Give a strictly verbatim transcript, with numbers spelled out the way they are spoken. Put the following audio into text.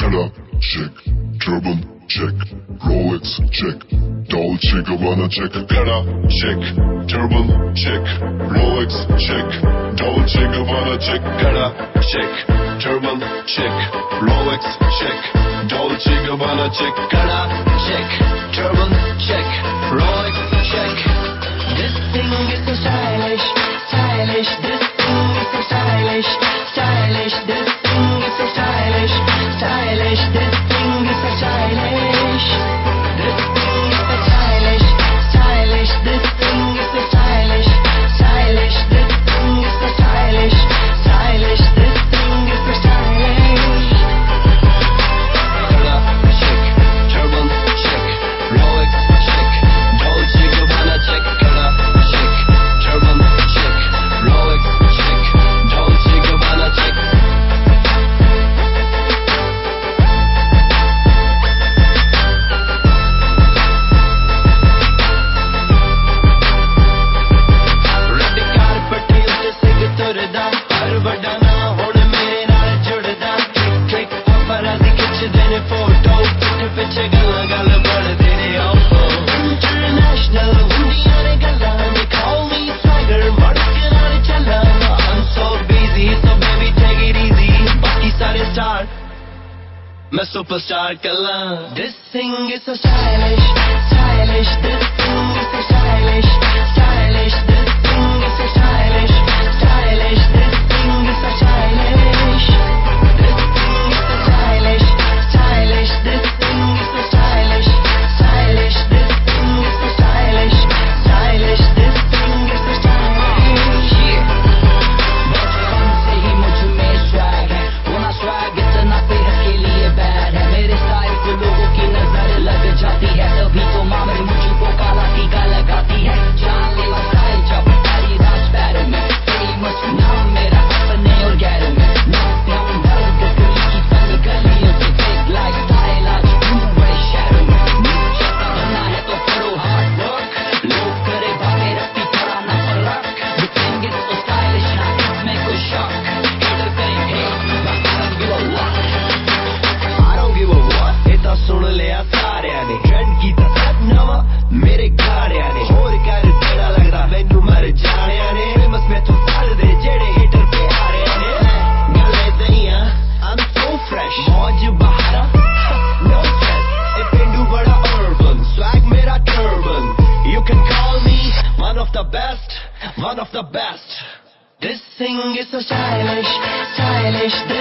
Prada, check. Turban, check. Rolex, check. Dolce Gabbana, check. Prada, check. Turban, check. Rolex, check. Dolce Gabbana, check. Prada, check. Turban, check. Rolex, check. Dolce Gabbana, check. Prada, check. Turban, check. Rolex, check. This thing is so stylish, stylish. This thing is so stylish, stylish. This thing is so stylish, stylish. This thing is so stylish. This thing is so stylish, stylish. This thing is so stylish, stylish. This thing is so stylish, stylish. This thing is so stylish. Prada, check. Turban, check. Rolex, check. Dolce Gabbana, check. Prada, check. Turban, check. Rolex, check. Dolce Gabbana, check. Red carpet ਉੱਤੇ ਸਿੱਖ ਤੁਰਦਾ ਹਰ ਵੱਡਾ ਨਾ ਹੁਣ ਮੇਰੇ ਨਾਲ ਜੁੜਦਾ trick ਪਪਰਾਜ਼ੀ ਖਿੱਚਦੇ ਨੇ ਫੋਟੋ ਪਿੱਠ ਪਿੱਛੇ ਗੱਲਾਂ ਗੱਲ ਬਣਦੇ ਨੇ ਆਫੋ ਇੰਟਰਨੈਸ਼ਨਲ ਹੁੰਦੀਆਂ ਨੇ ਗੱਲਾਂ they call me swagger ਮੜਕੇ ਨਾਲ ਚੱਲਾਂ I'm so busy so baby take it easy ਬਾਕੀ ਸਾਰੇ star मैं superstar कला This thing is so stylish, stylish. This thing is so stylish, stylish. This thing is so stylish, stylish. This thing is so stylish. This thing is so stylish, stylish. This thing is so stylish, stylish. This thing is so stylish, stylish. This thing is so stylish. Yeah. बचपन से ही मुझ में swag है होना swag इतना सेहत के लिए bad है मेरे स्टाइल को लोगों की नजर लग जाती है तभी तो मामरे मुझको काला टीका लगाती है जान ले स्टाइल जब सारी रात पैरों में फेमस नाम मेरा अपने और गैरों में नाम दर्द गली की तंग गलियों से big lifestyle आज हूँ बड़े शहरों में नीचे बनना है तो करो hard work लोग करे बातें रखती थोड़ा ना फर्क The thing is so stylish ना इसमें कोई शक hater करें hate but I don't give a what I don't give a what ਇਹ ਤਾਂ ਸੁਣ ਲਿਆ ਸਾਰਿਆਂ ਨੇ ਟ੍ਰੈਂਡ ਕੀਤਾ ਸਭ ਨਵਾਂ ਮੇਰੇ ਗਾੜਿਆਂ ਨੇ ਹੋਰ ਕਰ ਤੇਰਾ ਲੱਗਦਾ ਮੈਨੂੰ ਮਰ ਜਾਣਿਆਂ ਨੇ ਫੇਮਸ ਮੈਥੋਂ ਫੜਦੇ ਜਿਹੜੇ ਹੇਟਰ ਪਿਆਰਿਆਂ ਨੇ ਗੱਲ ਏਦਾਂ ਹੀ ਆ I'm so fresh ਮੌਜ ਬਹਾਰਾ no stress ਇਹ ਪਿੰਡੂ ਬੜਾ urban swag ਮੇਰਾ turban You can call me one of the best one of the best This thing is so stylish stylish